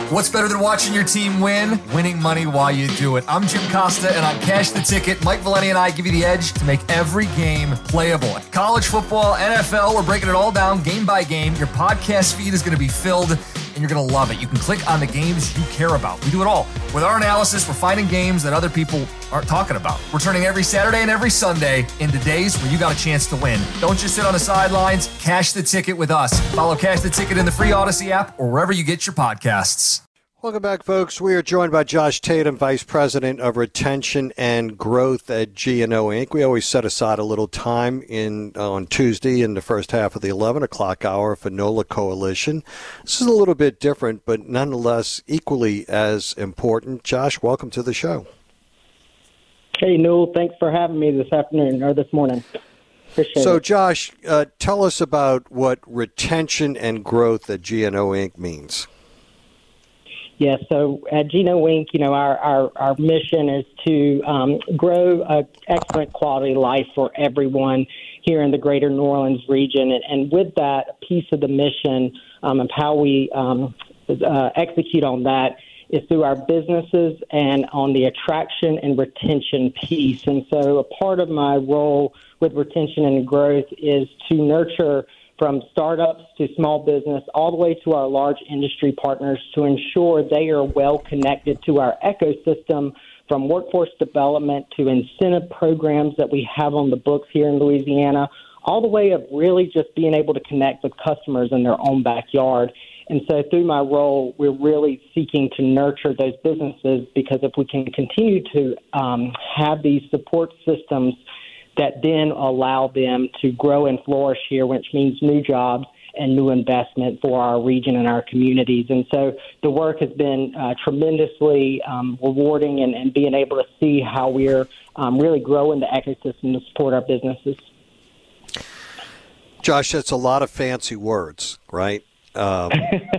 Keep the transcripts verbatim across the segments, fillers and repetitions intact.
What's better than watching your team win? Winning money while you do it. I'm Jim Costa, and on Cash the Ticket, Mike Valeni and I give you the edge to make every game playable. College football, N F L, we're breaking it all down game by game. Your podcast feed is going to be filled, and you're going to love it. You can click on the games you care about. We do it all. With our analysis, we're finding games that other people aren't talking about. We're turning every Saturday and every Sunday into days where you got a chance to win. Don't just sit on the sidelines. Cash the Ticket with us. Follow Cash the Ticket in the free Odyssey app or wherever you get your podcasts. Welcome back, folks. We are joined by Josh Tatum, Vice President of Retention and Growth at G and O Incorporated. We always set aside a little time in on Tuesday in the first half of the eleven o'clock hour for NOLA Coalition. This is a little bit different, but nonetheless equally as important. Josh, welcome to the show. Hey, Newell. Thanks for having me this afternoon or this morning. Appreciate so, it. Josh, uh, tell us about what retention and growth at G and O Incorporated means. Yeah, so at G and O Incorporated, you know, our, our, our mission is to um, grow an excellent quality of life for everyone here in the greater New Orleans region. And, and with that, a piece of the mission um, of how we um, uh, execute on that is through our businesses and on the attraction and retention piece. And so a part of my role with retention and growth is to nurture from startups to small business, all the way to our large industry partners to ensure they are well connected to our ecosystem, from workforce development to incentive programs that we have on the books here in Louisiana, all the way of really just being able to connect with customers in their own backyard. And so through my role, we're really seeking to nurture those businesses, because if we can continue to um, have these support systems that then allow them to grow and flourish here, which means new jobs and new investment for our region and our communities. And so the work has been uh, tremendously um, rewarding, and, and being able to see how we're um, really growing the ecosystem to support our businesses. Josh, that's a lot of fancy words, right? Um,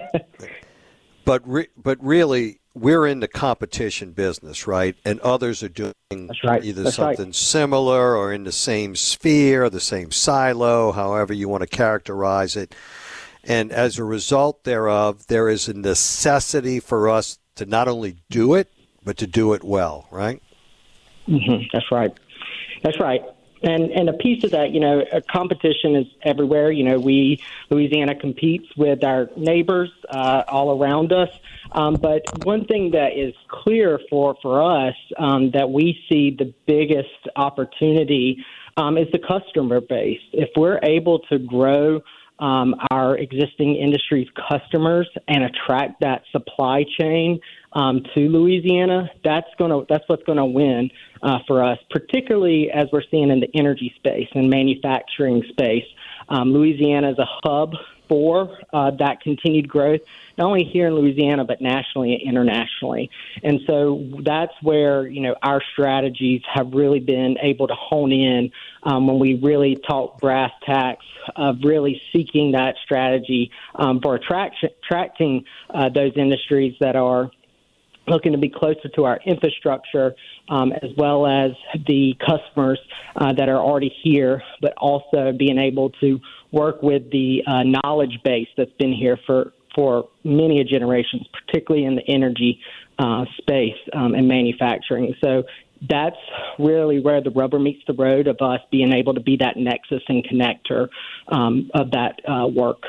but re- but really, we're in the competition business, right? And others are doing right. either That's something right. similar or in the same sphere, the same silo, however you want to characterize it. And as a result thereof, there is a necessity for us to not only do it, but to do it well, right? Mm-hmm. That's right. That's right. And and a piece of that, you know, a competition is everywhere. You know, we, Louisiana competes with our neighbors uh, all around us. Um, but one thing that is clear for, for us um, that we see the biggest opportunity um, is the customer base. If we're able to grow um, our existing industry's customers and attract that supply chain um, to Louisiana, that's gonna that's what's going to win uh, for us, particularly as we're seeing in the energy space and manufacturing space. Um, Louisiana is a hub for uh, that continued growth, not only here in Louisiana, but nationally and internationally. And so that's where, you know, our strategies have really been able to hone in um, when we really talk brass tacks of really seeking that strategy um, for attraction, attracting uh, those industries that are looking to be closer to our infrastructure, um, as well as the customers uh, that are already here, but also being able to work with the uh, knowledge base that's been here for, for many generations, particularly in the energy uh, space um, and manufacturing. So that's really where the rubber meets the road of us being able to be that nexus and connector um, of that uh, work.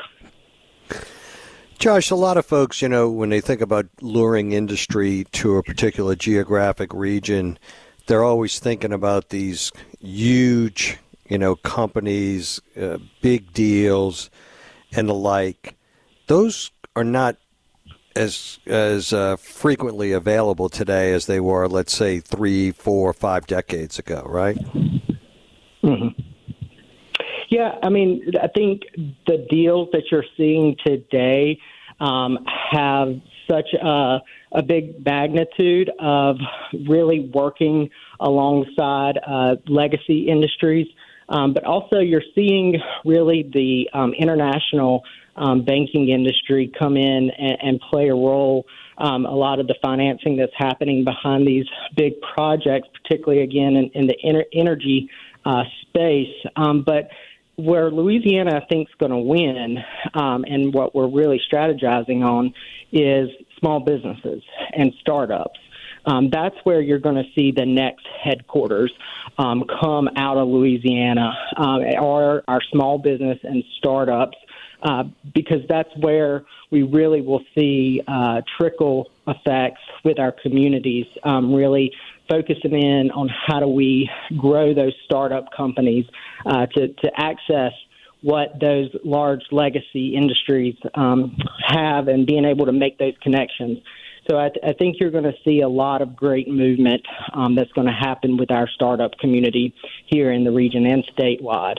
Josh, a lot of folks, you know, when they think about luring industry to a particular geographic region, they're always thinking about these huge, you know, companies, uh, big deals, and the like. Those are not as as uh, frequently available today as they were, let's say, three, four, five decades ago, right? Mm-hmm. Yeah, I mean, I think the deals that you're seeing today um, have such a, a big magnitude of really working alongside uh, legacy industries. Um, but also you're seeing really the um, international um, banking industry come in and, and play a role. Um, a lot of the financing that's happening behind these big projects, particularly, again, in, in the ener- energy uh, space. Um, but where Louisiana, I think, is going to win, um, and what we're really strategizing on, is small businesses and startups. Um, that's where you're going to see the next headquarters um, come out of Louisiana, um, or our small business and startups, uh, because that's where we really will see uh, trickle effects with our communities, um, really focusing in on how do we grow those startup companies uh, to, to access what those large legacy industries um, have, and being able to make those connections. So I, th- I think you're going to see a lot of great movement um, that's going to happen with our startup community here in the region and statewide.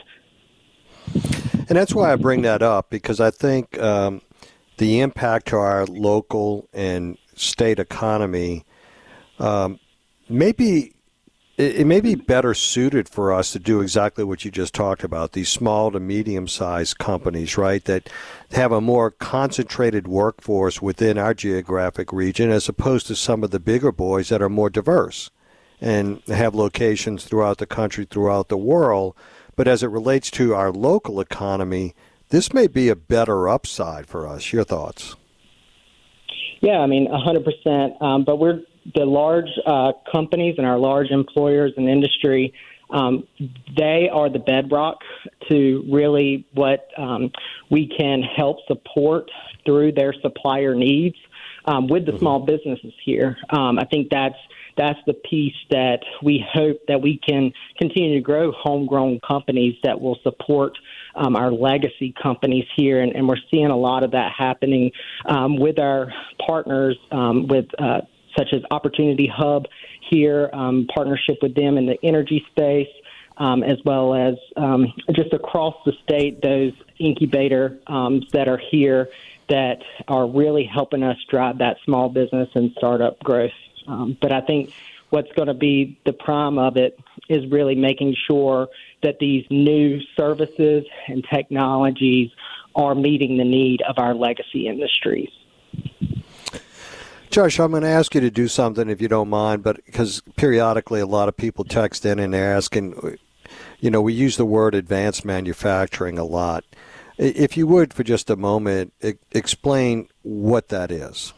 And that's why I bring that up, because I think um, the impact to our local and state economy um, maybe it may be better suited for us to do exactly what you just talked about, these small to medium-sized companies, right, that have a more concentrated workforce within our geographic region, as opposed to some of the bigger boys that are more diverse and have locations throughout the country, throughout the world. But as it relates to our local economy, this may be a better upside for us. Your thoughts? Yeah, I mean, one hundred percent. Um, but we're the large uh, companies and our large employers and industry, um, they are the bedrock to really what um, we can help support through their supplier needs um, with the small businesses here. Um, I think that's that's the piece that we hope that we can continue to grow homegrown companies that will support um, our legacy companies here. And, and we're seeing a lot of that happening um, with our partners, um, with uh, such as Opportunity Hub here, um, partnership with them in the energy space, um, as well as um, just across the state, those incubator um, that are here that are really helping us drive that small business and startup growth. Um, but I think what's going to be the prime of it is really making sure that these new services and technologies are meeting the need of our legacy industries. Josh, I'm going to ask you to do something if you don't mind, but because periodically a lot of people text in and they're asking, you know, we use the word advanced manufacturing a lot. If you would, for just a moment, explain what that is.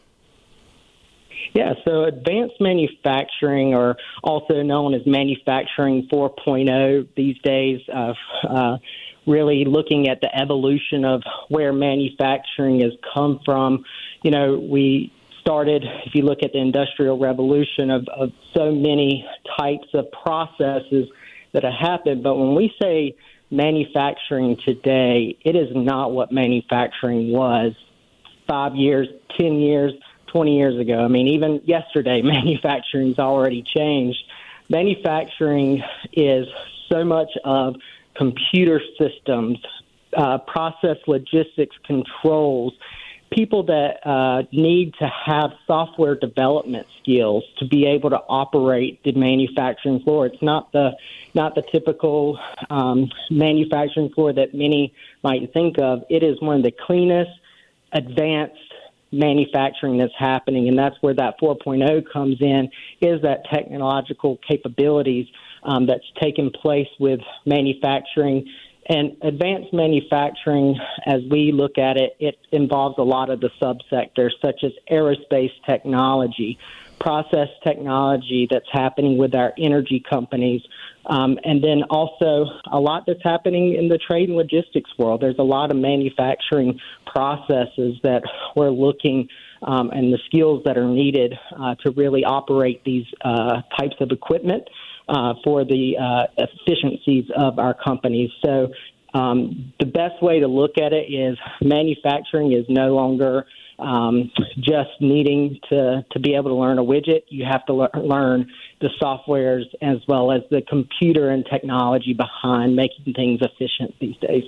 Yeah, so advanced manufacturing, or also known as manufacturing four point oh these days, uh, uh, really looking at the evolution of where manufacturing has come from. You know, we started, if you look at the Industrial Revolution, of, of so many types of processes that have happened. But when we say manufacturing today, it is not what manufacturing was five years, ten years, twenty years ago. I mean, even yesterday, manufacturing's already changed. Manufacturing is so much of computer systems, uh, process logistics controls, people that uh, need to have software development skills to be able to operate the manufacturing floor. It's not the not the typical um, manufacturing floor that many might think of. It is one of the cleanest, advanced manufacturing that's happening, and that's where that four point oh comes in, is that technological capabilities um, that's taken place with manufacturing. And advanced manufacturing, as we look at it, it involves a lot of the subsectors, such as aerospace technology, process technology that's happening with our energy companies, um, and then also a lot that's happening in the trade and logistics world. There's a lot of manufacturing processes that we're looking um, and the skills that are needed uh, to really operate these uh, types of equipment Uh, for the uh, efficiencies of our companies. So um, the best way to look at it is manufacturing is no longer um, just needing to, to be able to learn a widget. You have to le- learn the softwares as well as the computer and technology behind making things efficient these days.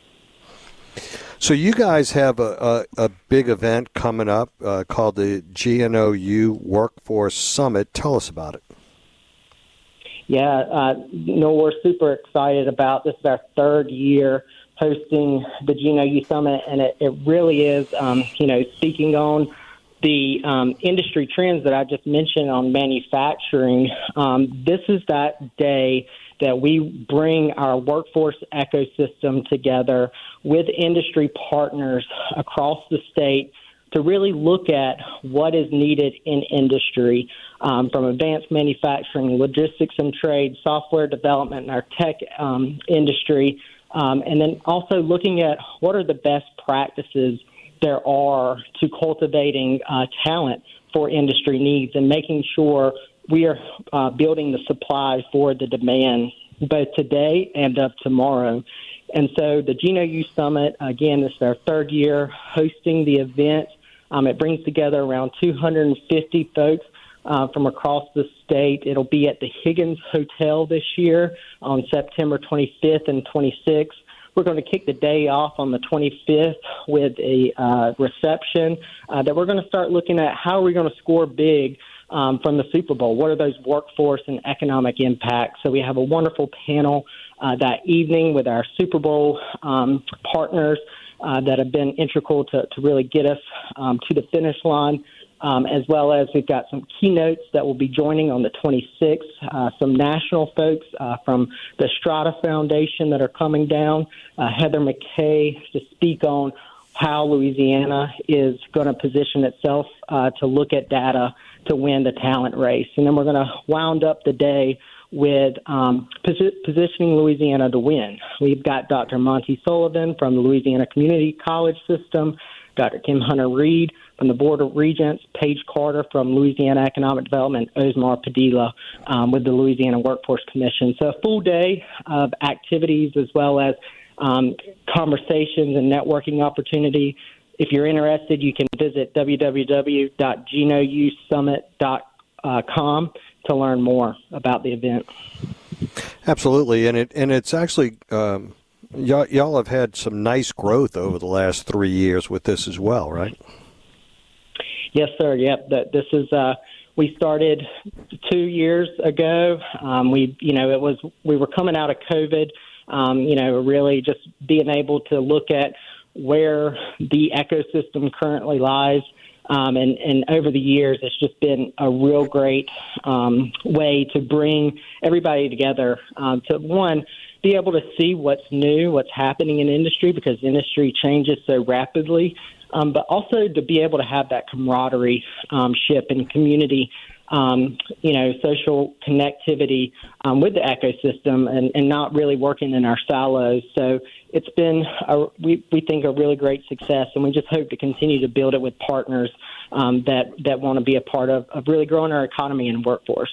So you guys have a, a, a big event coming up uh, called the G N O U Workforce Summit. Tell us about it. Yeah, uh, no, we're super excited about this. Is our third year hosting the G N O U Summit, and it, it really is, um, you know, speaking on the um, industry trends that I just mentioned on manufacturing. Um, this is that day that we bring our workforce ecosystem together with industry partners across the state to really look at what is needed in industry, um, from advanced manufacturing, logistics and trade, software development, and our tech um, industry, um, and then also looking at what are the best practices there are to cultivating uh, talent for industry needs and making sure we are uh, building the supply for the demand both today and of tomorrow. And so the Geno U Summit, again, this is our third year hosting the event. Um, it brings together around two hundred fifty folks uh, from across the state. It'll be at the Higgins Hotel this year on September twenty-fifth and twenty-sixth. We're going to kick the day off on the twenty-fifth with a uh, reception uh, that we're going to start looking at how are we going to score big um, from the Super Bowl. What are those workforce and economic impacts? So we have a wonderful panel uh, that evening with our Super Bowl um, partners uh, that have been integral to, to really get us um, to the finish line. Um, as well as we've got some keynotes that will be joining on the twenty-sixth, uh, some national folks uh, from the Strata Foundation that are coming down, uh, Heather McKay to speak on how Louisiana is going to position itself uh, to look at data to win the talent race. And then we're going to wound up the day with um, posi- positioning Louisiana to win. We've got Doctor Monty Sullivan from the Louisiana Community College System, Doctor Kim Hunter-Reed from the Board of Regents, Paige Carter from Louisiana Economic Development, Osmar Padilla um, with the Louisiana Workforce Commission. So a full day of activities as well as um, conversations and networking opportunity. If you're interested, you can visit w w w dot geno u summit dot com to learn more about the event. Absolutely, and it and it's actually um, y'all, y'all have had some nice growth over the last three years with this as well, right? Yes, sir. Yep. That this is. Uh, we started two years ago. Um, we, you know, it was we were coming out of COVID. Um, you know, really just being able to look at where the ecosystem currently lies. Um, and, and over the years, it's just been a real great um, way to bring everybody together um, to, one, be able to see what's new, what's happening in industry, because industry changes so rapidly, um, but also to be able to have that camaraderie um, ship and community, um, you know, social connectivity um, with the ecosystem and, and not really working in our silos. So it's been, a, we, we think, a really great success, and we just hope to continue to build it with partners um, that, that want to be a part of, of really growing our economy and workforce.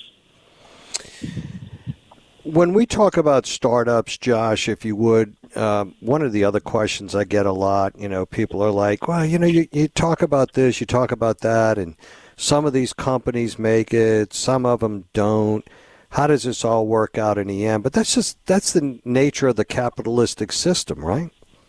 When we talk about startups, Josh, if you would, um, one of the other questions I get a lot, you know, people are like, well, you know, you, you talk about this, you talk about that, and some of these companies make it, some of them don't. How does this all work out in the end? But that's just, that's the nature of the capitalistic system, right?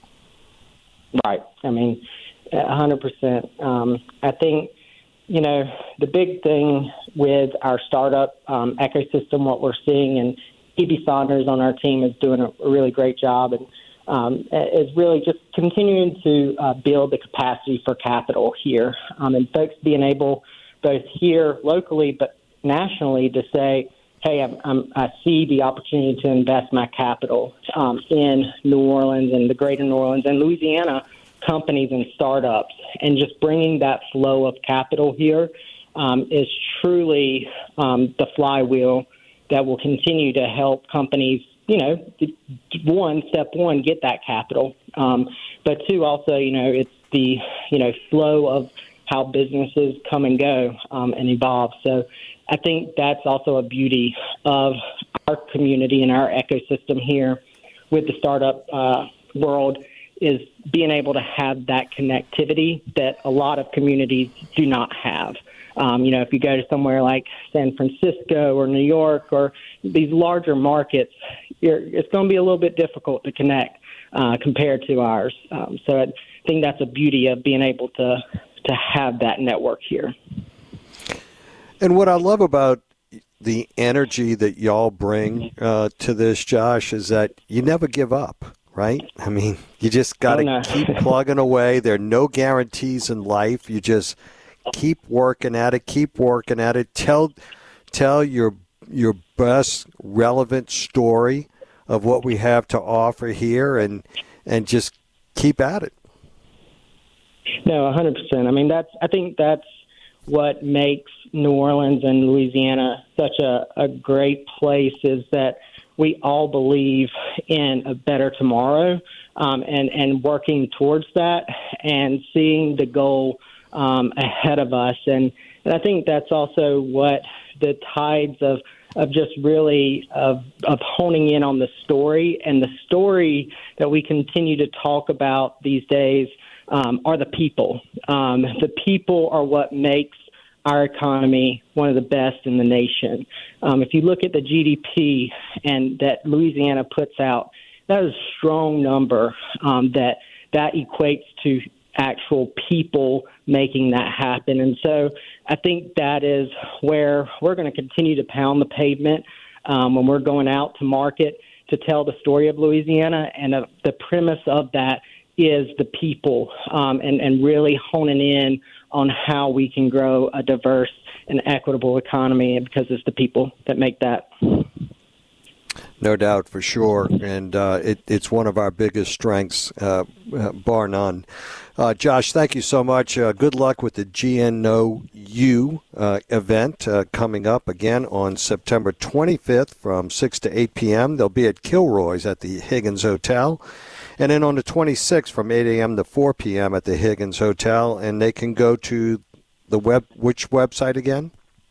Right. I mean, one hundred percent. Um, I think, you know, the big thing with our startup um, ecosystem, what we're seeing, and E B Saunders on our team is doing a really great job, and um, is really just continuing to uh, build the capacity for capital here, um, and folks being able, both here locally but nationally, to say, hey, I'm, I'm, I see the opportunity to invest my capital um, in New Orleans and the greater New Orleans and Louisiana companies and startups, and just bringing that flow of capital here um, is truly um, the flywheel that will continue to help companies, you know, one, step one, get that capital. Um, but two, also, you know, it's the, you know, flow of how businesses come and go um, and evolve. So I think that's also a beauty of our community and our ecosystem here with the startup uh, world, is being able to have that connectivity that a lot of communities do not have. Um, you know, if you go to somewhere like San Francisco or New York or these larger markets, you're, it's going to be a little bit difficult to connect uh, compared to ours. Um, so I think that's a beauty of being able to to have that network here. And what I love about the energy that y'all bring uh, to this, Josh, is that you never give up, right? I mean, you just got to oh, no. keep plugging away. There are no guarantees in life. You just keep working at it, keep working at it. Tell tell your your best relevant story of what we have to offer here, and and just keep at it. No, one hundred percent. I mean, that's. I think that's what makes New Orleans and Louisiana such a, a great place is that we all believe in a better tomorrow, um, and, and working towards that and seeing the goal um, ahead of us. And, and I think that's also what the tides of of just really of, of honing in on the story, and the story that we continue to talk about these days um, are the people. Um, the people are what makes our economy one of the best in the nation. Um, if you look at the G D P and that Louisiana puts out, that is a strong number um, that that equates to actual people making that happen. And so I think that is where we're going to continue to pound the pavement um, when we're going out to market to tell the story of Louisiana. And uh, the premise of that is the people um, and, and really honing in on how we can grow a diverse and equitable economy, because it's the people that make that. No doubt, for sure. And uh, it, it's one of our biggest strengths, uh, bar none. Uh, Josh, thank you so much. Uh, good luck with the G N O U uh, event uh, coming up again on September twenty-fifth from six to eight p.m. They'll be at Kilroy's at the Higgins Hotel. And then on the twenty-sixth from eight a.m. to four p.m. at the Higgins Hotel. And they can go to the web, which website again?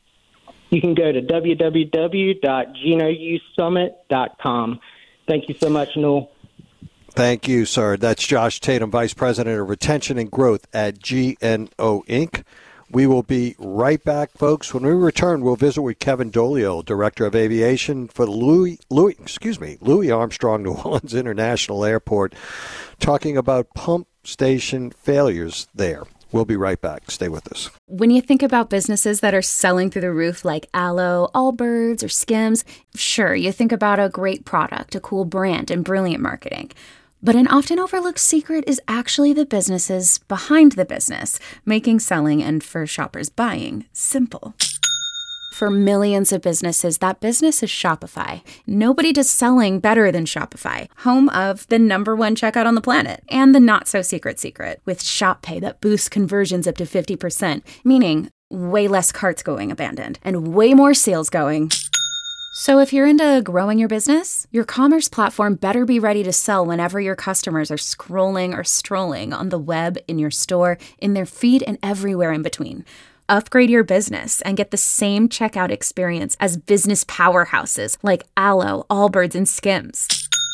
You can go to w w w dot g n o u summit dot com. Thank you so much, Newell. Thank you, sir. That's Josh Tatum, Vice President of Retention and Growth at G N O Incorporated. We will be right back, folks. When we return, we'll visit with Kevin Dolio, Director of Aviation for the Louis, Louis, excuse me, Louis Armstrong New Orleans International Airport, talking about pump station failures there. We'll be right back. Stay with us. When you think about businesses that are selling through the roof like Aloe, Allbirds, or Skims, sure, you think about a great product, a cool brand, and brilliant marketing. But an often overlooked secret is actually the businesses behind the business, making selling and, for shoppers, buying simple. For millions of businesses, that business is Shopify. Nobody does selling better than Shopify, home of the number one checkout on the planet, and the not-so-secret secret, with Shop Pay that boosts conversions up to fifty percent, meaning way less carts going abandoned, and way more sales going. So if you're into growing your business, your commerce platform better be ready to sell whenever your customers are scrolling or strolling on the web, in your store, in their feed, and everywhere in between. Upgrade your business and get the same checkout experience as business powerhouses like Aloe, Allbirds, and Skims.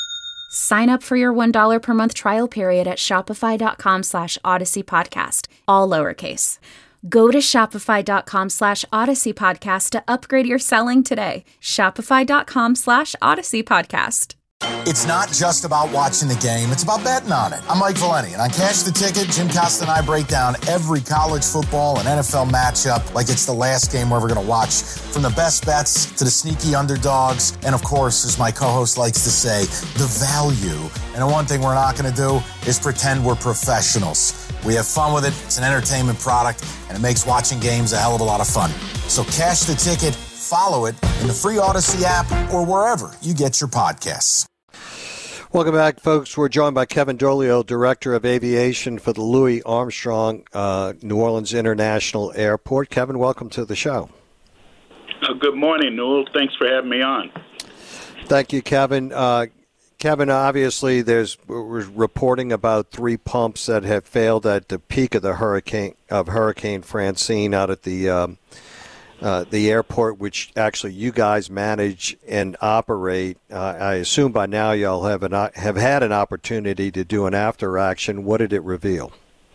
Sign up for your one dollar per month trial period at shopify.com slash Odyssey Podcast, all lowercase. Go to shopify.com slash Odyssey Podcast to upgrade your selling today. Shopify.com slash Odyssey Podcast. It's not just about watching the game, it's about betting on it. I'm Mike Valeni, and on Cash the Ticket, Jim Costa and I break down every college football and N F L matchup like it's the last game we're ever going to watch, from the best bets to the sneaky underdogs, and of course, as my co-host likes to say, the value. And the one thing we're not going to do is pretend we're professionals. We have fun with it, it's an entertainment product, and it makes watching games a hell of a lot of fun. So Cash the Ticket, follow it in the free Odyssey app or wherever you get your podcasts. Welcome back, folks. We're joined by Kevin Dolio, Director of Aviation for the Louis Armstrong uh, New Orleans International Airport. Kevin, welcome to the show. Uh, good morning, Newell. Thanks for having me on. Thank you, Kevin. Uh, Kevin, obviously, there's we're reporting about three pumps that have failed at the peak of the hurricane of Hurricane Francine out at the um, uh, the airport, which actually you guys manage and operate. Uh, I assume by now y'all have an have had an opportunity to do an after action. What did it reveal?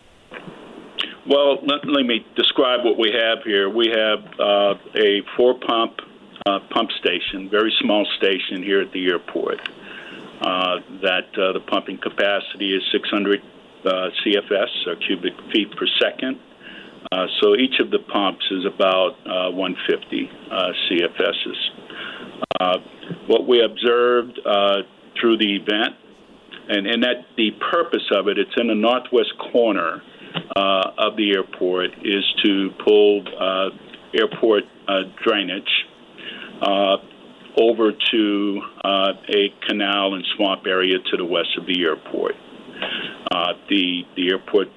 Well, let, let me describe what we have here. We have uh, a four-pump uh, pump station, very small station here at the airport. Uh, that uh, the pumping capacity is six hundred uh, C F S, or cubic feet per second. Uh, so each of the pumps is about uh, one hundred fifty uh, C F S's. Uh, what we observed uh, through the event, and, and that the purpose of it, it's in the northwest corner uh, of the airport, is to pull uh, airport uh, drainage uh, over to uh, a canal and swamp area to the west of the airport. Uh, the the airport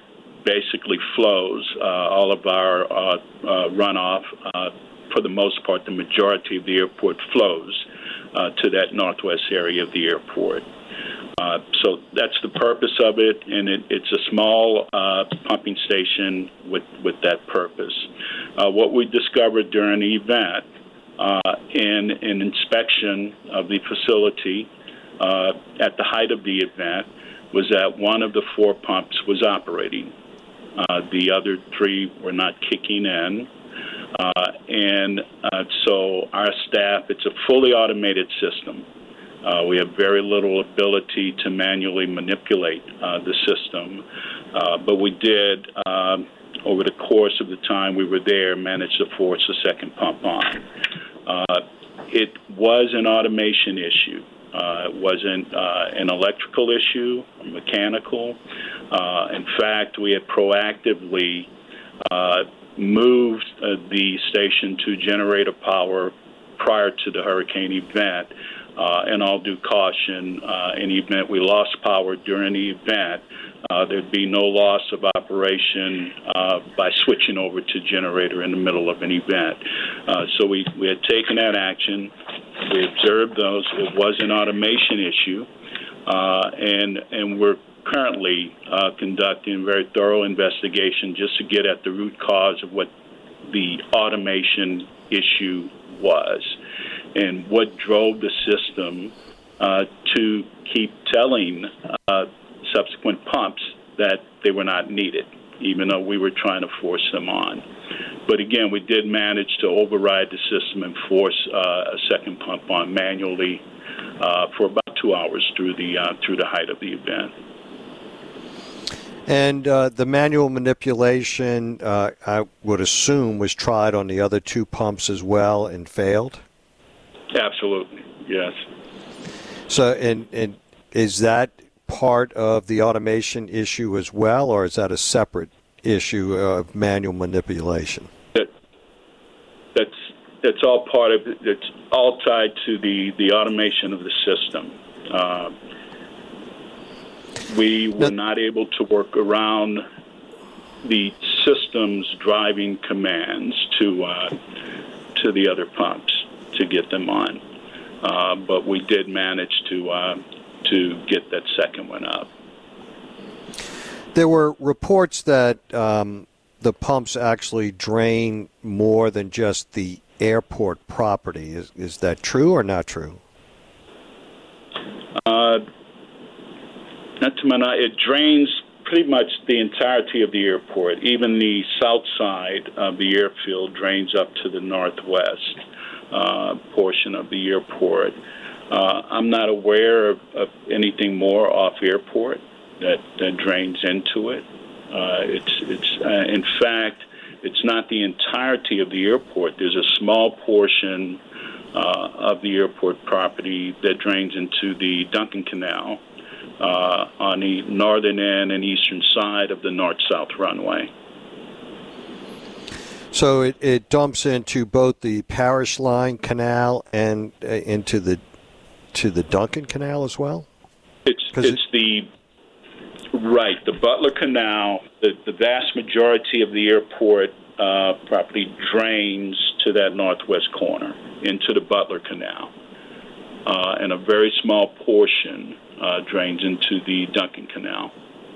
basically flows. Uh, all of our uh, uh, runoff, uh, for the most part, the majority of the airport flows uh, to that northwest area of the airport. Uh, so that's the purpose of it, and it, it's a small uh, pumping station with, with that purpose. Uh, what we discovered during the event uh, in an inspection of the facility uh, at the height of the event was that one of the four pumps was operating. Uh, the other three were not kicking in. Uh, and uh, so our staff, it's a fully automated system. Uh, we have very little ability to manually manipulate uh, the system. Uh, but we did, uh, over the course of the time we were there, manage to force the second pump on. Uh, it was an automation issue. Uh, it wasn't uh, an electrical issue, or mechanical. Uh, in fact, we had proactively uh, moved uh, the station to generator power prior to the hurricane event. Uh, in all due caution, uh, in the event we lost power during the event, uh, there'd be no loss of operation uh, by switching over to generator in the middle of an event. Uh, so we, we had taken that action. We observed those. It was an automation issue, uh, and and we're currently uh, conducting a very thorough investigation just to get at the root cause of what the automation issue was and what drove the system uh, to keep telling uh, subsequent pumps that they were not needed, even though we were trying to force them on. But again, we did manage to override the system and force uh, a second pump on manually uh, for about two hours through the uh, through the height of the event. And uh, the manual manipulation, uh, I would assume, was tried on the other two pumps as well and failed? Absolutely, yes. So, and, and is that part of the automation issue as well, or is that a separate issue of manual manipulation? That, that's that's all part of it. It's all tied to the, the automation of the system. Uh, we were now, not able to work around the system's driving commands to uh, to the other pumps to get them on, uh, but we did manage to uh, to get that second one up. There were reports that um, the pumps actually drain more than just the airport property. Is is that true or not true? Uh, not to my knowledge, it drains pretty much the entirety of the airport. Even the south side of the airfield drains up to the northwest uh, portion of the airport. Uh, I'm not aware of, of anything more off airport that, that drains into it. Uh, it's it's uh, in fact, it's not the entirety of the airport. There's a small portion uh, of the airport property that drains into the Duncan Canal uh, on the northern end and eastern side of the north-south runway. So it, it dumps into both the Parish Line Canal and uh, into the to the Duncan Canal as well? It's it's it, the right the Butler Canal. The, the vast majority of the airport uh, property drains to that northwest corner into the Butler Canal, uh, and a very small portion uh, drains into the Duncan Canal.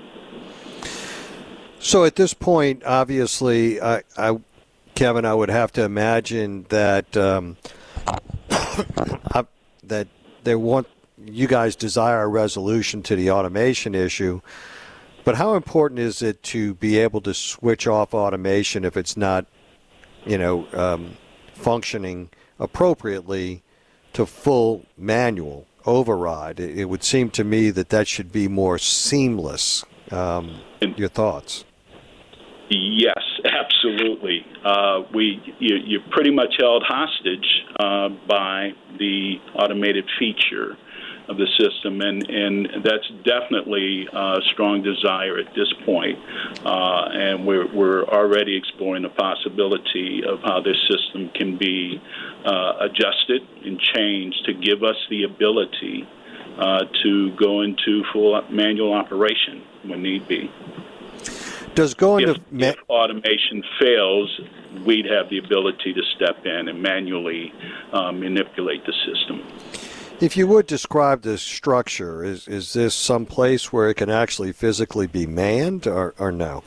So at this point, obviously, I, I Kevin, I would have to imagine that um, I, that they want you guys desire a resolution to the automation issue. But how important is it to be able to switch off automation if it's not, you know, um, functioning appropriately to full manual override? It, it would seem to me that that should be more seamless. Um, your thoughts? Yes, absolutely. Uh, we you, you're pretty much held hostage uh, by the automated feature of the system, and, and that's definitely a strong desire at this point. Uh, and we're, we're already exploring the possibility of how this system can be uh, adjusted and changed to give us the ability uh, to go into full manual operation when need be. Does going if, to ma- if automation fails, we'd have the ability to step in and manually uh, manipulate the system. If you would describe the structure, is is this some place where it can actually physically be manned, or, or no?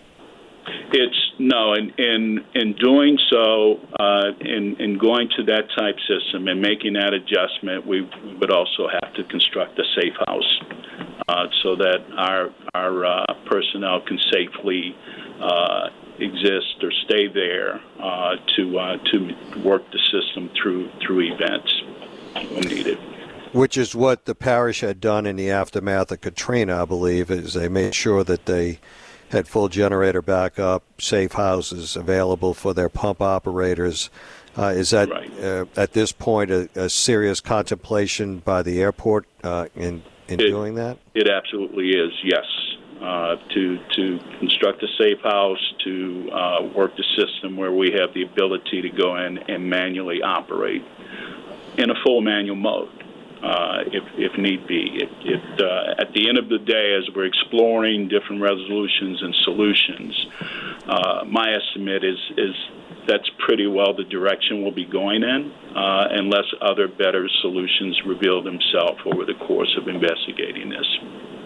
It's no, in in, in doing so, uh, in in going to that type system and making that adjustment, we, we would also have to construct a safe house uh, so that our our uh, personnel can safely uh, exist or stay there uh, to uh, to work the system through through events when needed. Which is what the parish had done in the aftermath of Katrina, I believe, is they made sure that they had full generator backup, safe houses available for their pump operators. Uh, is that, right. uh, at this point, a, a serious contemplation by the airport uh, in, in it, doing that? It absolutely is, yes. Uh, to to construct a safe house, to uh, work the system where we have the ability to go in and manually operate in a full manual mode, uh, if if need be. It, it, uh, at the end of the day, as we're exploring different resolutions and solutions, uh, my estimate is is that's pretty well the direction we'll be going in, uh, unless other better solutions reveal themselves over the course of investigating this.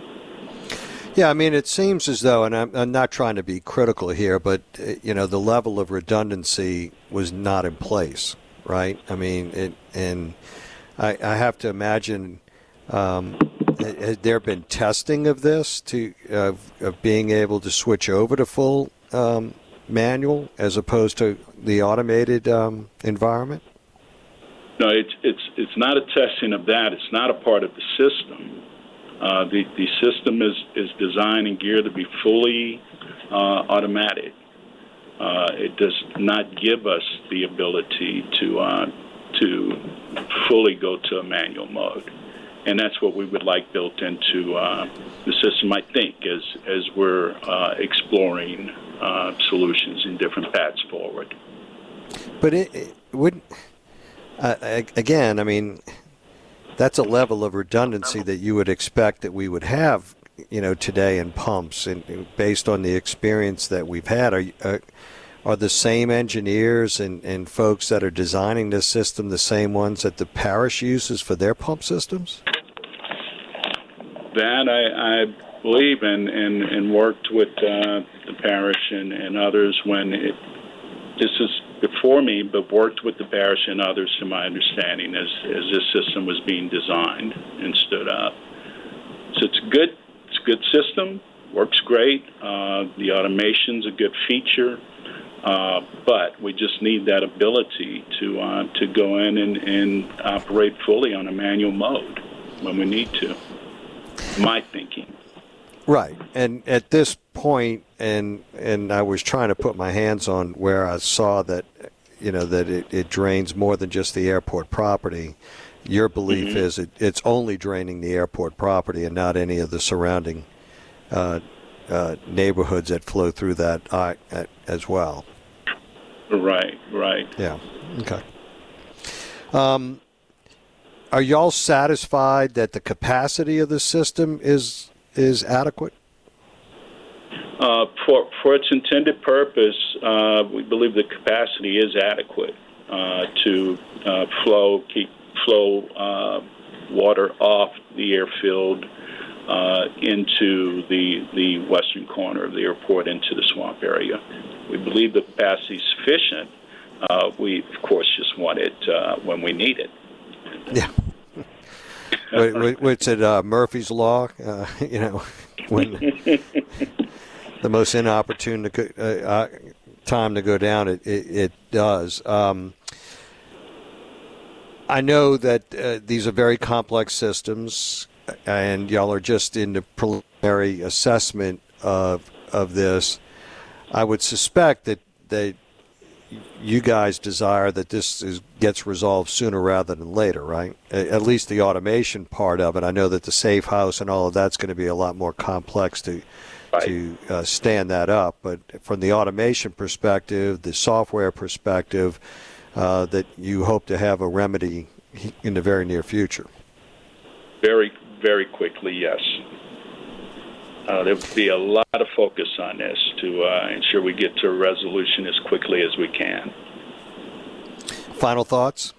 Yeah, I mean, it seems as though, and I'm, I'm not trying to be critical here, but, uh, you know, the level of redundancy was not in place, right? I mean, it, and I, I have to imagine, um, has there been testing of this, to of, of being able to switch over to full um, manual as opposed to the automated um, environment? No, it's, it's, it's not a testing of that. It's not a part of the system. Uh, the, the system is, is designed and geared to be fully uh, automatic. Uh, it does not give us the ability to uh, to fully go to a manual mode, and that's what we would like built into uh, the system. I think as as we're uh, exploring uh, solutions in different paths forward. But it, it would uh, again. I mean, that's a level of redundancy that you would expect that we would have, you know, today in pumps, and based on the experience that we've had. Are uh, are the same engineers and, and folks that are designing this system the same ones that the parish uses for their pump systems? That I, I believe and, and, and worked with uh, the parish and, and others when it, this is before me, but worked with the parish and others, to my understanding, as, as this system was being designed and stood up. So it's good. It's a good system. Works great. Uh, the automation's a good feature. Uh, but we just need that ability to uh, to go in and, and operate fully on a manual mode when we need to. My thinking. Right, and at this point, and and I was trying to put my hands on where I saw that, you know, that it, it drains more than just the airport property. Your belief mm-hmm. is it, it's only draining the airport property and not any of the surrounding uh, uh, neighborhoods that flow through that uh, as well. Right, right. Yeah, okay. Um, are y'all satisfied that the capacity of the system is is adequate? Uh, for for its intended purpose, uh, we believe the capacity is adequate uh, to uh, flow keep flow uh, water off the airfield uh, into the the western corner of the airport into the swamp area. We believe the capacity is sufficient. Uh, we, of course, just want it uh, when we need it. Yeah. What's it, uh, Murphy's Law? Uh, you know, when the most inopportune to, uh, time to go down, it, it, it does. Um, I know that uh, these are very complex systems, and y'all are just in the preliminary assessment of of this. I would suspect that, that you guys desire that this is, gets resolved sooner rather than later, right? At least the automation part of it. I know that the safe house and all of that's going to be a lot more complex to right. to uh, stand that up. But from the automation perspective, the software perspective, uh, that you hope to have a remedy in the very near future. Very, very quickly, yes. uh, there will be a lot of focus on this to uh, ensure we get to a resolution as quickly as we can. Final thoughts?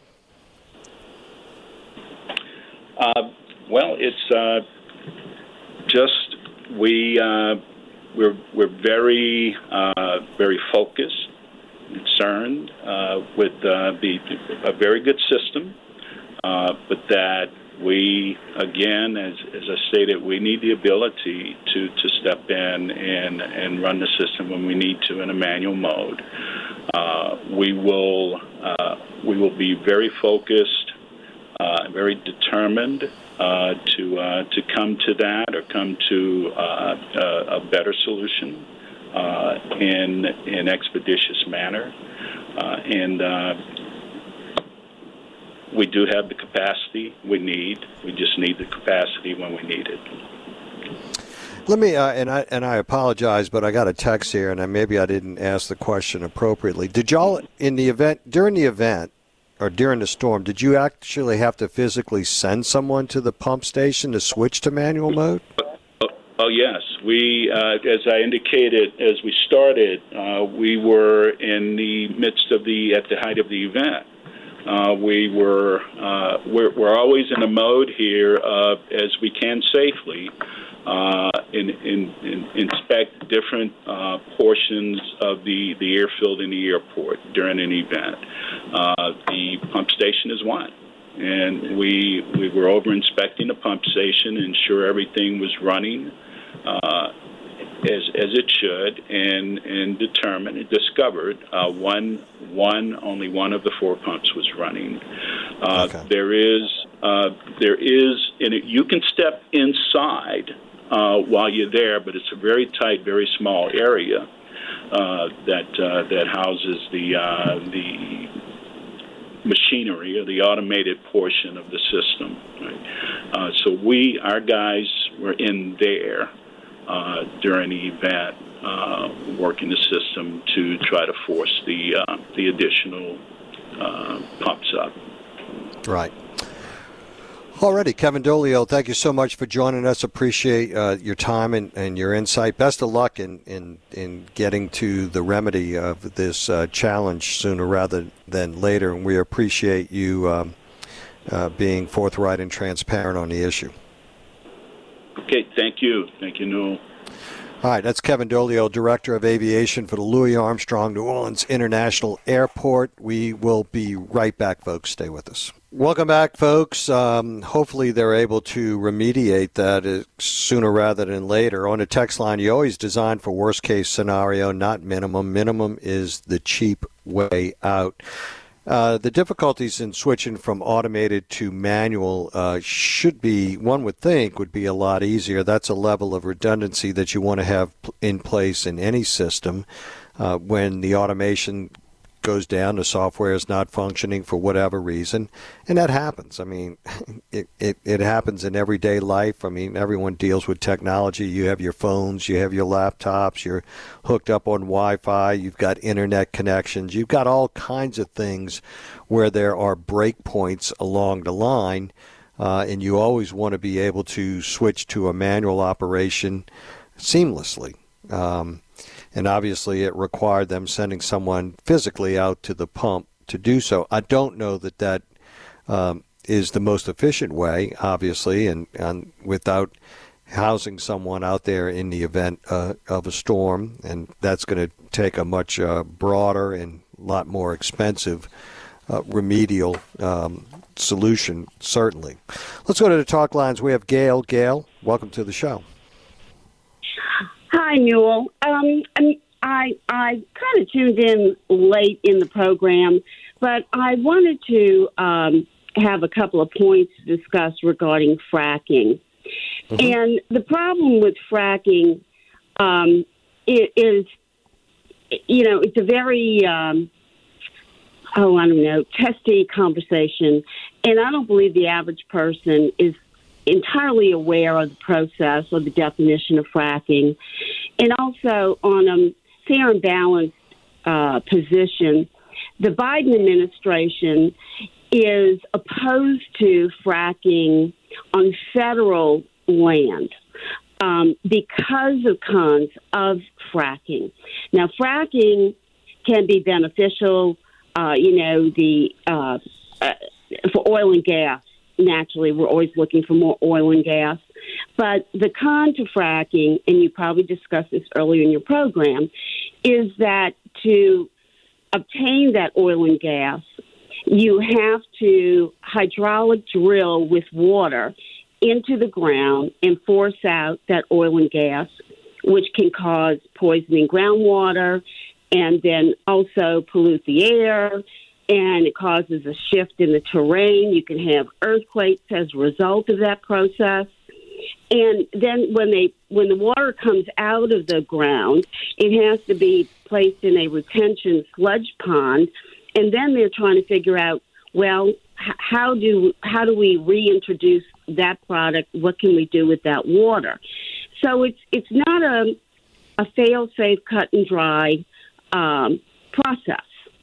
Uh, well, it's uh, just we uh, we're we're very uh, very focused, concerned uh, with uh, the a very good system, uh, but that we again, as as I stated, we need the ability to, to step in and and run the system when we need to in a manual mode. Uh, we will uh, we will be very focused. Uh, very determined uh, to uh, to come to that or come to uh, a, a better solution uh, in an expeditious manner, uh, and uh, we do have the capacity we need. We just need the capacity when we need it. Let me uh, and I and I apologize, but I got a text here, and I, maybe I didn't ask the question appropriately. Did y'all in the event during the event? Or during the storm, did you actually have to physically send someone to the pump station to switch to manual mode? Oh, oh yes. We, uh, as I indicated as we started, uh, we were in the midst of the, at the height of the event. Uh, we were, uh, we're, we're always in a mode here of, as we can safely, uh, in, in, in inspect different uh, portions of the, the airfield in the airport during an event. Uh, the pump station is one. And we we were over inspecting the pump station, ensure everything was running uh, as as it should, and and determined and discovered uh, one one only one of the four pumps was running. Uh, okay. There is uh, there is and it, you can step inside uh, while you're there, but it's a very tight, very small area uh, that uh, that houses the uh, the machinery or the automated portion of the system. Right? Uh, so we, our guys, were in there uh, during the event, uh, working the system to try to force the uh, the additional uh, pumps up. Right. Alrighty, Kevin Dolio, thank you so much for joining us. Appreciate uh, your time and, and your insight. Best of luck in, in, in getting to the remedy of this uh, challenge sooner rather than later. And we appreciate you um, uh, being forthright and transparent on the issue. Okay, thank you. Thank you, Newell. All right, that's Kevin Dolio, Director of Aviation for the Louis Armstrong New Orleans International Airport. We will be right back, folks. Stay with us. Welcome back, folks. Um, hopefully they're able to remediate that sooner rather than later. On a text line, you always design for worst-case scenario, not minimum. Minimum is the cheap way out. Uh, the difficulties in switching from automated to manual uh, should be, one would think, would be a lot easier. That's a level of redundancy that you want to have in place in any system. Uh, when the automation goes down, the software is not functioning for whatever reason, and that happens. I mean, it, it, it happens in everyday life. I mean, everyone deals with technology. You have your phones, you have your laptops, you're hooked up on Wi-Fi, you've got internet connections, you've got all kinds of things where there are breakpoints along the line, uh, and you always want to be able to switch to a manual operation seamlessly. Um, And obviously it required them sending someone physically out to the pump to do so. I don't know that that um, is the most efficient way, obviously, and, and without housing someone out there in the event uh, of a storm. And that's going to take a much uh, broader and a lot more expensive uh, remedial um, solution, certainly. Let's go to the talk lines. We have Gail. Gail, welcome to the show. Hi, Newell. Um, I I kind of tuned in late in the program, but I wanted to um, have a couple of points to discuss regarding fracking. Mm-hmm. And the problem with fracking um, it is, you know, it's a very, um, oh, I don't know, testy conversation. And I don't believe the average person is entirely aware of the process or the definition of fracking. And also on a fair and balanced uh, position, the Biden administration is opposed to fracking on federal land. um, because of cons of fracking. Now, fracking can be beneficial. Uh, you know, the uh, uh, for oil and gas. Naturally, we're always looking for more oil and gas. But the con to fracking, and you probably discussed this earlier in your program, is that to obtain that oil and gas, you have to hydraulic drill with water into the ground and force out that oil and gas, which can cause poisoning groundwater and then also pollute the air. And it causes a shift in the terrain. You can have earthquakes as a result of that process. And then when they when the water comes out of the ground, it has to be placed in a retention sludge pond. And then they're trying to figure out, well, h- how do how do we reintroduce that product? What can we do with that water? So it's it's not a a fail-safe, cut and dry um, process.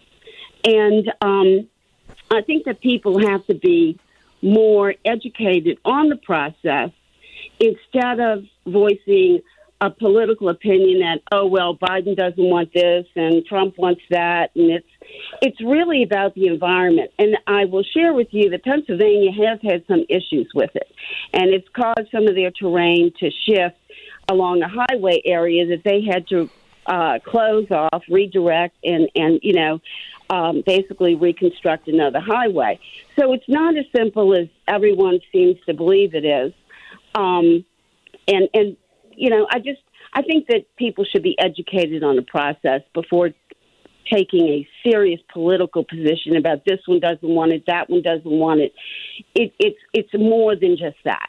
And um, I think that people have to be more educated on the process instead of voicing a political opinion that, oh, well, Biden doesn't want this and Trump wants that. And it's it's really about the environment. And I will share with you that Pennsylvania has had some issues with it. And it's caused some of their terrain to shift along a highway area that they had to uh, close off, redirect, and, and you know, Um, basically reconstruct another highway. So it's not as simple as everyone seems to believe it is. Um, and, and, you know, I just, I think that people should be educated on the process before taking a serious political position about this one doesn't want it, that one doesn't want it. it it's, it's more than just that.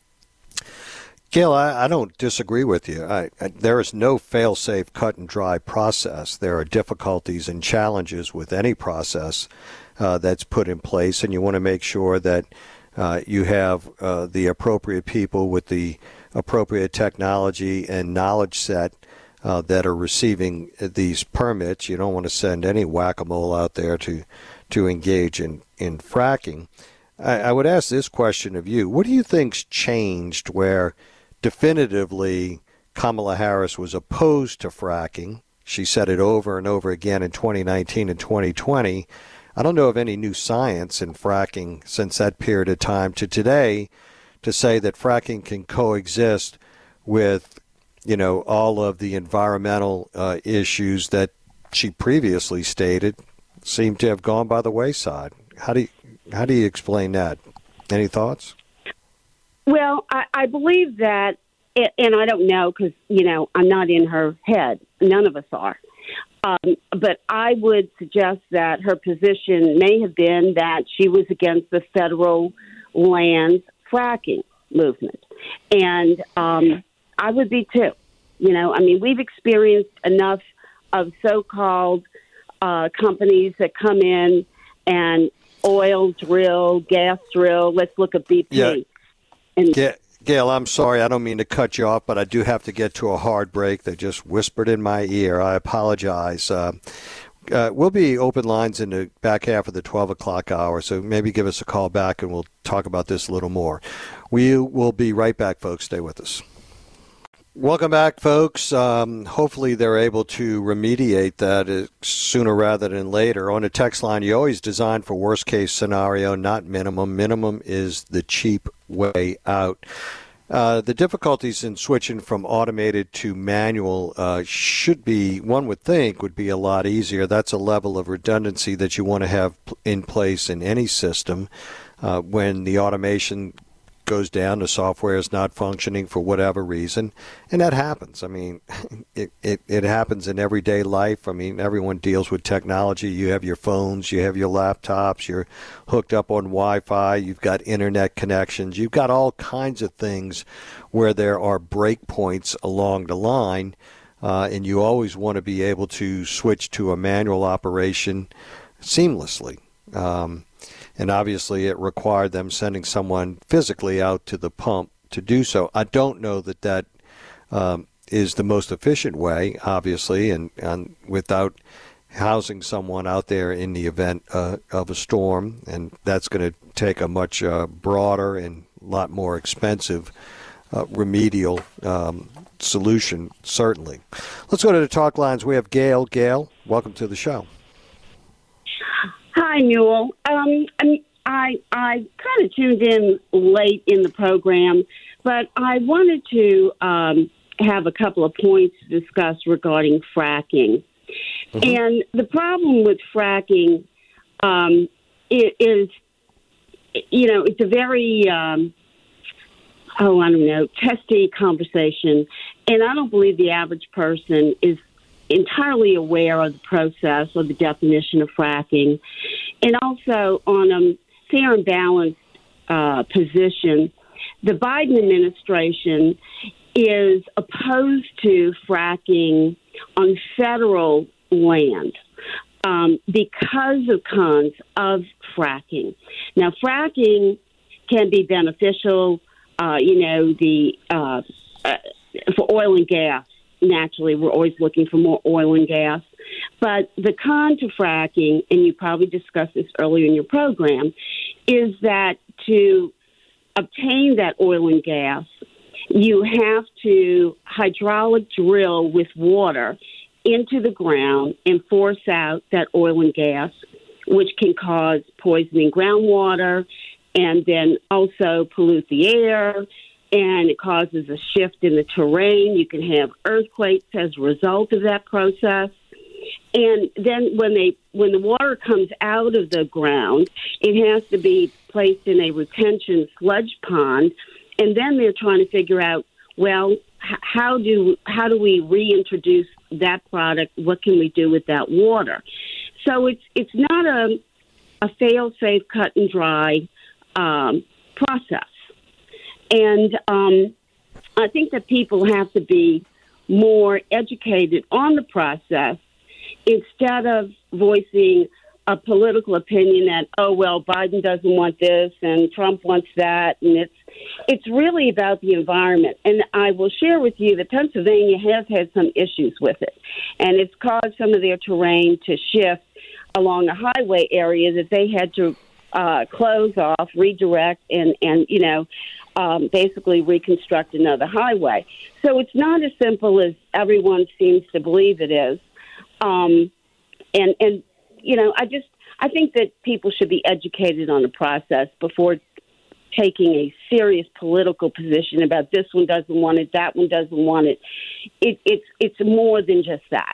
Gail, I, I don't disagree with you. I, I, there is no fail-safe, cut-and-dry process. There are difficulties and challenges with any process uh, that's put in place, and you want to make sure that uh, you have uh, the appropriate people with the appropriate technology and knowledge set uh, that are receiving these permits. You don't want to send any whack-a-mole out there to, to engage in, in fracking. I, I would ask this question of you. What do you think's changed where definitively Kamala Harris was opposed to fracking? She said it over and over again in twenty nineteen and twenty twenty. I don't know of any new science in fracking since that period of time to today to say that fracking can coexist with, you know, all of the environmental uh, issues that she previously stated seem to have gone by the wayside. How do you, how do you explain that? Any thoughts? Well, I, I believe that, and I don't know because, you know, I'm not in her head. None of us are. Um, but I would suggest that her position may have been that she was against the federal land fracking movement. And um, I would be too. You know, I mean, we've experienced enough of so-called uh, companies that come in and oil drill, gas drill. Let's look at B P. Yeah. And Gail, I'm sorry. I don't mean to cut you off, but I do have to get to a hard break. They just whispered in my ear. I apologize. Uh, uh, we'll be open lines in the back half of the twelve o'clock hour, so maybe give us a call back and we'll talk about this a little more. We will be right back, folks. Stay with us. Welcome back, folks. Um, hopefully they're able to remediate that sooner rather than later. On the text line, you always design for worst-case scenario, not minimum. Minimum is the cheap way out. Uh, the difficulties in switching from automated to manual uh, should be, one would think, would be a lot easier. That's a level of redundancy that you want to have in place in any system. Uh, when the automation goes down, the software is not functioning for whatever reason, and that happens. I mean, it, it, it happens in everyday life. I mean, everyone deals with technology. You have your phones, you have your laptops, you're hooked up on Wi-Fi, you've got internet connections, you've got all kinds of things where there are breakpoints along the line, uh, and you always want to be able to switch to a manual operation seamlessly. Um, And obviously it required them sending someone physically out to the pump to do so. I don't know that that um, is the most efficient way, obviously, and, and without housing someone out there in the event uh, of a storm. And that's going to take a much uh, broader and a lot more expensive uh, remedial um, solution, certainly. Let's go to the talk lines. We have Gail. Gail, welcome to the show. Hi, Newell. Um, I I, I kind of tuned in late in the program, but I wanted to um, have a couple of points to discuss regarding fracking. Mm-hmm. And the problem with fracking um, is, you know, it's a very, um, oh, I don't know, testy conversation. And I don't believe the average person is entirely aware of the process or the definition of fracking. And also on a fair and balanced uh, position, the Biden administration is opposed to fracking on federal land um, because of cons of fracking. Now, fracking can be beneficial, uh, you know, the uh, uh, for oil and gas. Naturally, we're always looking for more oil and gas. But the con to fracking, and you probably discussed this earlier in your program, is that to obtain that oil and gas, you have to hydraulic drill with water into the ground and force out that oil and gas, which can cause poisoning groundwater and then also pollute the air, and it causes a shift in the terrain. You can have earthquakes as a result of that process. And then when they when the water comes out of the ground, it has to be placed in a retention sludge pond, and then they're trying to figure out, well, how do how do we reintroduce that product? What can we do with that water? So it's it's not a a fail-safe, cut and dry um, process. And um, I think that people have to be more educated on the process instead of voicing a political opinion that, oh, well, Biden doesn't want this and Trump wants that. And it's it's really about the environment. And I will share with you that Pennsylvania has had some issues with it. And it's caused some of their terrain to shift along a highway area that they had to uh, close off, redirect, and, and you know, um, basically reconstruct another highway. So it's not as simple as everyone seems to believe it is. Um, and, and, you know, I just, I think that people should be educated on the process before taking a serious political position about this one doesn't want it, that one doesn't want it. it it's, it's more than just that.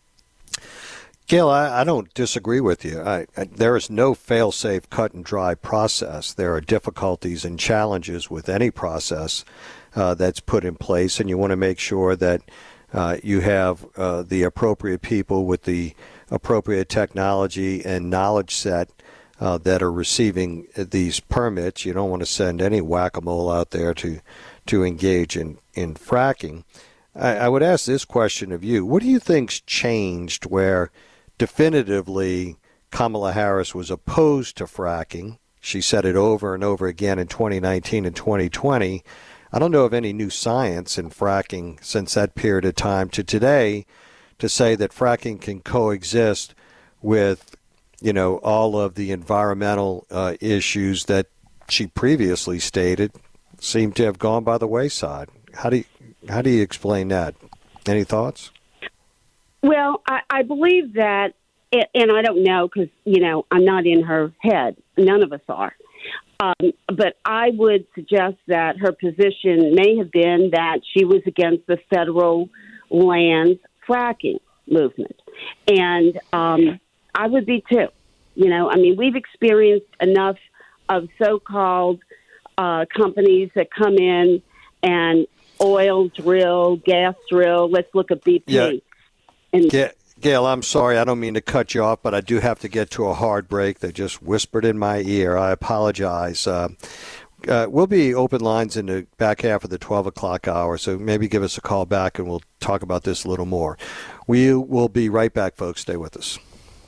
Gail, I, I don't disagree with you. I, I, there is no fail-safe, cut-and-dry process. There are difficulties and challenges with any process uh, that's put in place, and you want to make sure that uh, you have uh, the appropriate people with the appropriate technology and knowledge set uh, that are receiving these permits. You don't want to send any whack-a-mole out there to, to engage in, in fracking. I, I would ask this question of you. What do you think's changed where definitively Kamala Harris was opposed to fracking? She said it over and over again in twenty nineteen and twenty twenty. I don't know of any new science in fracking since that period of time to today to say that fracking can coexist with, you know, all of the environmental uh, issues that she previously stated seem to have gone by the wayside. How do you, how do you explain that? Any thoughts? Well, I, I believe that, and I don't know because, you know, I'm not in her head. None of us are. Um, but I would suggest that her position may have been that she was against the federal land fracking movement. And um, I would be too. You know, I mean, we've experienced enough of so-called uh, companies that come in and oil drill, gas drill. Let's look at B P. Yeah. And Gail, I'm sorry. I don't mean to cut you off, but I do have to get to a hard break. They just whispered in my ear. I apologize. Uh, uh, we'll be open lines in the back half of the twelve o'clock hour, so maybe give us a call back and we'll talk about this a little more. We will be right back, folks. Stay with us.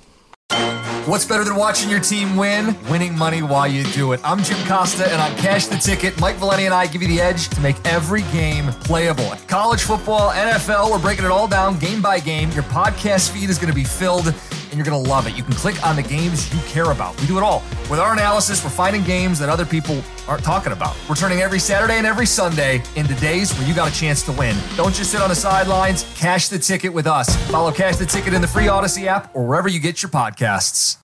What's better than watching your team win? Winning money while you do it. I'm Jim Costa, and on Cash the Ticket, Mike Valeni and I give you the edge to make every game playable. College football, N F L, we're breaking it all down game by game. Your podcast feed is going to be filled and you're going to love it. You can click on the games you care about. We do it all. With our analysis, we're finding games that other people aren't talking about. We're turning every Saturday and every Sunday into days where you got a chance to win. Don't just sit on the sidelines. Cash the ticket with us. Follow Cash the Ticket in the free Odyssey app or wherever you get your podcasts.